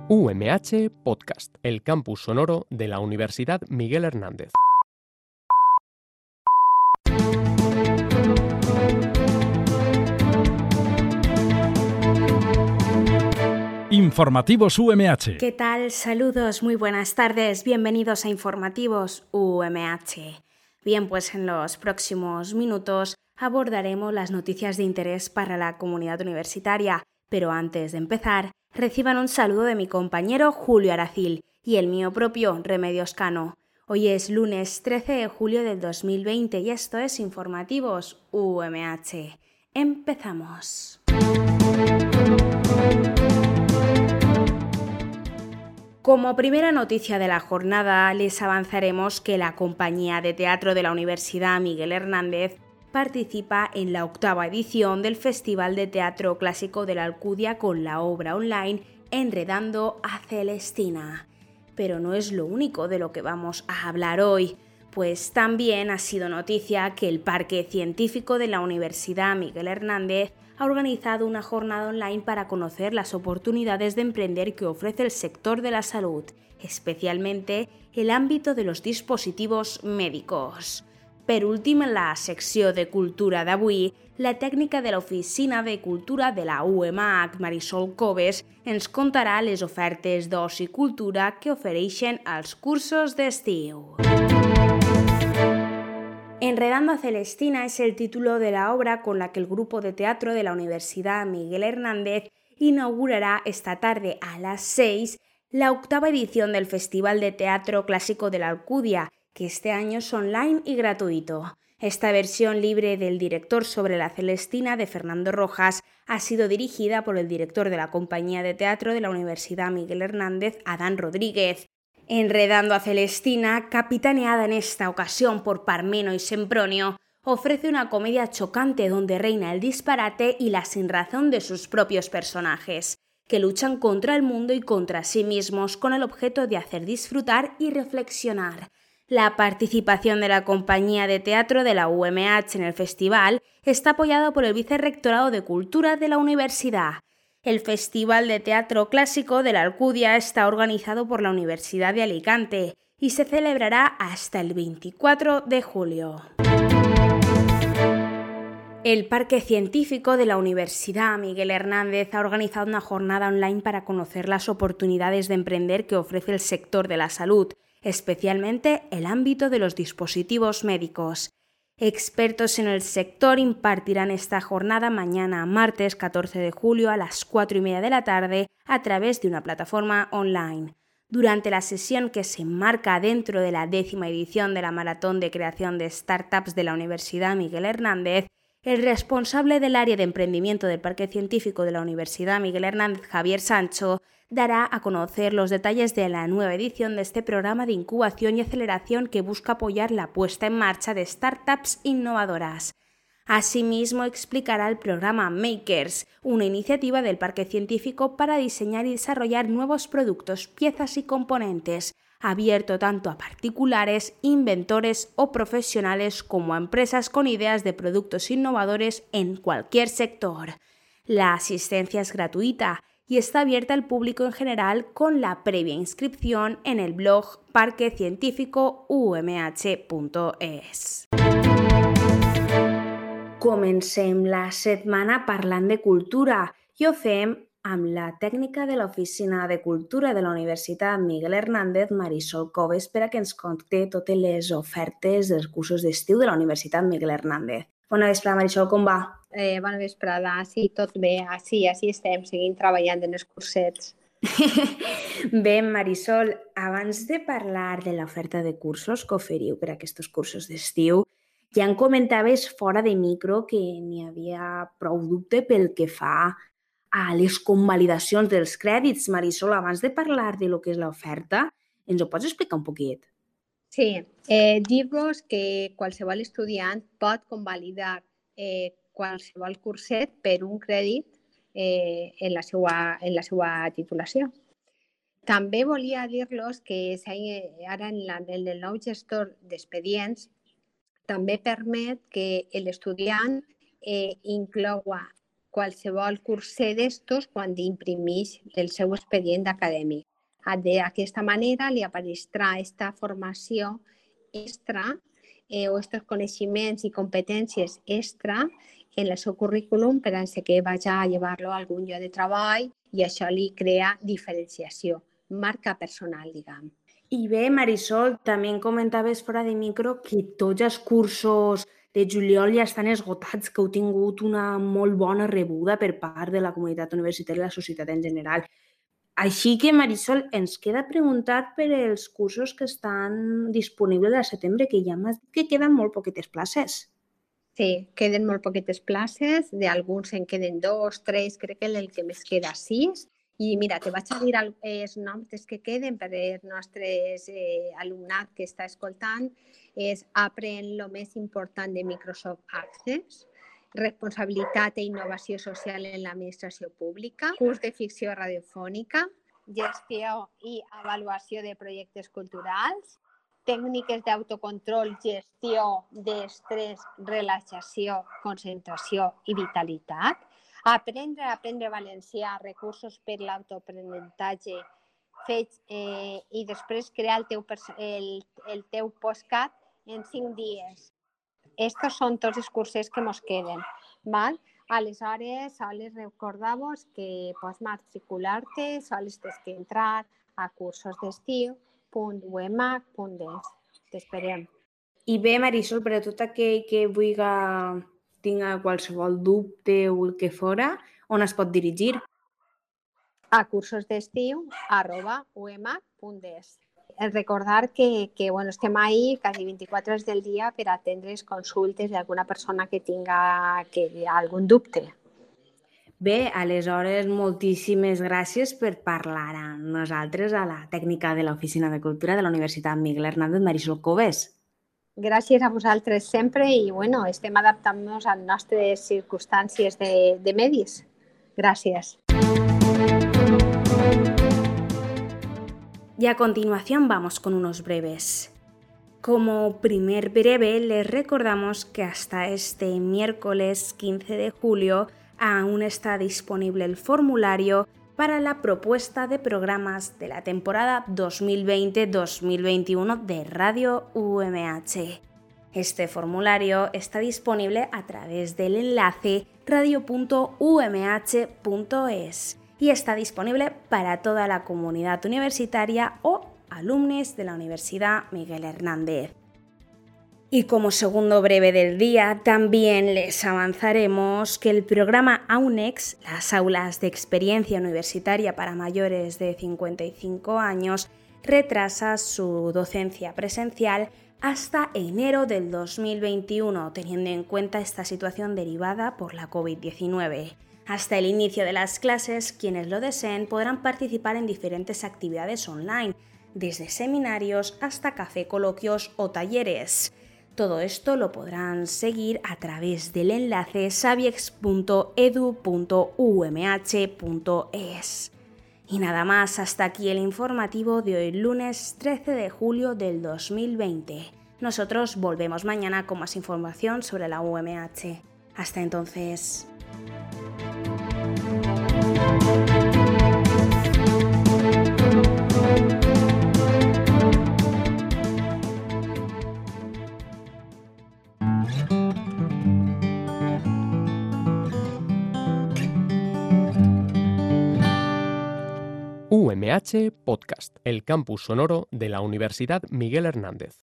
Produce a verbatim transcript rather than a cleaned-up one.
U M H Podcast, el campus sonoro de la Universidad Miguel Hernández. Informativos U M H. ¿Qué tal? Saludos, muy buenas tardes. Bienvenidos a Informativos U M H. Bien, pues en los próximos minutos abordaremos las noticias de interés para la comunidad universitaria. Pero antes de empezar, reciban un saludo de mi compañero Julio Aracil y el mío propio, Remedios Cano. Hoy es lunes trece de julio del dos mil veinte y esto es Informativos U M H. Empezamos. Como primera noticia de la jornada, les avanzaremos que la compañía de teatro de la Universidad Miguel Hernández participa en la octava edición del Festival de Teatro Clásico de la Alcudia con la obra online Enredando a Celestina. Pero no es lo único de lo que vamos a hablar hoy, pues también ha sido noticia que el Parque Científico de la Universidad Miguel Hernández ha organizado una jornada online para conocer las oportunidades de emprender que ofrece el sector de la salud, especialmente el ámbito de los dispositivos médicos. Per últim, en la secció de cultura d'avui, la tècnica de l'Oficina de Cultura de la U M H, Marisol Coves, ens contarà les ofertes d'oci i cultura que ofereixen els cursos d'estiu. Enredando a Celestina es el título de la obra con la que el grupo de teatro de la Universidad Miguel Hernández inaugurará esta tarde a las seis la octava edición del Festival de Teatro Clásico de la Alcudia, que este año es online y gratuito. Esta versión libre del director sobre la Celestina de Fernando Rojas ha sido dirigida por el director de la compañía de teatro de la Universidad Miguel Hernández, Adán Rodríguez. Enredando a Celestina, capitaneada en esta ocasión por Parmeno y Sempronio, ofrece una comedia chocante donde reina el disparate y la sinrazón de sus propios personajes, que luchan contra el mundo y contra sí mismos con el objeto de hacer disfrutar y reflexionar. La participación de la compañía de teatro de la U M H en el festival está apoyada por el Vicerrectorado de Cultura de la Universidad. El Festival de Teatro Clásico de la Alcudia está organizado por la Universidad de Alicante y se celebrará hasta el veinticuatro de julio. El Parque Científico de la Universidad Miguel Hernández ha organizado una jornada online para conocer las oportunidades de emprender que ofrece el sector de la salud, especialmente el ámbito de los dispositivos médicos. Expertos en el sector impartirán esta jornada mañana, martes catorce de julio a las cuatro y media de la tarde a través de una plataforma online. Durante la sesión, que se enmarca dentro de la décima edición de la Maratón de Creación de Startups de la Universidad Miguel Hernández, el responsable del área de emprendimiento del Parque Científico de la Universidad Miguel Hernández, Javier Sancho, dará a conocer los detalles de la nueva edición de este programa de incubación y aceleración que busca apoyar la puesta en marcha de startups innovadoras. Asimismo, explicará el programa Makers, una iniciativa del Parque Científico para diseñar y desarrollar nuevos productos, piezas y componentes, abierto tanto a particulares, inventores o profesionales como a empresas con ideas de productos innovadores en cualquier sector. La asistencia es gratuita y está abierta al público en general con la previa inscripción en el blog parque científico u m h punto e s. Comencem la setmana parlant de cultura i ho fem amb la tècnica de l'Oficina de Cultura de la Universitat Miguel Hernández, Marisol Coves, per a que ens conti totes les ofertes dels cursos d'estiu de la Universitat Miguel Hernández. Bona vesprada, Marisol, com va? Eh, bona vesprada, sí, tot bé, sí, així estem, seguim treballant en els cursets. Bé, Marisol, abans de parlar de l'oferta de cursos que oferiu per a aquests cursos d'estiu, ja em comentaves fora de micro que n'hi havia prou dubte pel que fa a les convalidacions dels crèdits. Marisol, abans de parlar de lo que és l'oferta, ens ho pots explicar un poquet? Sí, eh, dir-vos que qualsevol estudiant pot convalidar eh, qualsevol curset per un crèdit eh, en, la seva, en la seva titulació. També volia dir-los que ara en, la, en el nou gestor d'expedients també permet que l'estudiant eh, incloua qualsevol curset d'estos quan imprimeix el seu expedient acadèmic. D'aquesta manera li apareixerà aquesta formació extra eh, o aquests coneixements i competències extra en el seu currículum per a que vagi a llevar-lo a algun lloc de treball i això li crea diferenciació, marca personal, diguem. I bé, Marisol, també em comentaves fora de micro que tots els cursos de juliol ja estan esgotats, que heu tingut una molt bona rebuda per part de la comunitat universitària i la societat en general. Així que, Marisol, ens queda preguntar per els cursos que estan disponibles al setembre, que ja m'has dit que queden molt poquetes places. Sí, queden molt poquetes places, d'alguns en queden dos, tres, crec que el que més queda sis. I mira, te vaig a dir els noms dels que queden per al nostre eh, alumnat que està escoltant. És Aprèn lo més important de Microsoft Access, Responsabilitat i innovació social en l'administració pública, curs de ficció radiofònica, gestió i avaluació de projectes culturals, tècniques d'autocontrol, gestió d'estrès, relaxació, concentració i vitalitat, aprendre a aprendre valencià, recursos per l'autoaprenentatge, fets eh, i després crear el teu, el, el teu postcat en cinc dies. Estos són tots els cursos que ens queden. Val? Aleshores, sols recordar-vos que pots matricular-te, sols tens que entrar a cursos d'estiu punt u m h punt d e s. T'esperem. I bé, Marisol, per a tot aquell que vulgui tinga qualsevol dubte o el que fora, on es pot dirigir? A cursosdestiu arroba u m h punt d e s. Recordar que, que bueno, estem ahí quasi vint-i-quatre hores del dia per atendre les consultes d'alguna persona que tinga que, algun dubte. Bé, aleshores, moltíssimes gràcies per parlar amb nosaltres a la tècnica de l'Oficina de Cultura de la Universitat Miguel Hernández, Marisol Coves. Gràcies a vosaltres sempre i bueno, estem adaptant-nos a les nostres circumstàncies de, de medis. Gràcies. Y a continuación vamos con unos breves. Como primer breve, les recordamos que hasta este miércoles quince de julio aún está disponible el formulario para la propuesta de programas de la temporada dos mil veinte dos mil veintiuno de Radio U M H. Este formulario está disponible a través del enlace radio punto u m h punto e s y está disponible para toda la comunidad universitaria o alumnos de la Universidad Miguel Hernández. Y como segundo breve del día, también les avanzaremos que el programa AUNEX, las aulas de experiencia universitaria para mayores de cincuenta y cinco años, retrasa su docencia presencial hasta enero del dos mil veintiuno, teniendo en cuenta esta situación derivada por la covid diecinueve. Hasta el inicio de las clases, quienes lo deseen podrán participar en diferentes actividades online, desde seminarios hasta café coloquios o talleres. Todo esto lo podrán seguir a través del enlace sabiex punto edu punto u m h punto e s. Y nada más, hasta aquí el informativo de hoy lunes trece de julio del dos mil veinte. Nosotros volvemos mañana con más información sobre la U M H. Hasta entonces. U M H Podcast, el campus sonoro de la Universidad Miguel Hernández.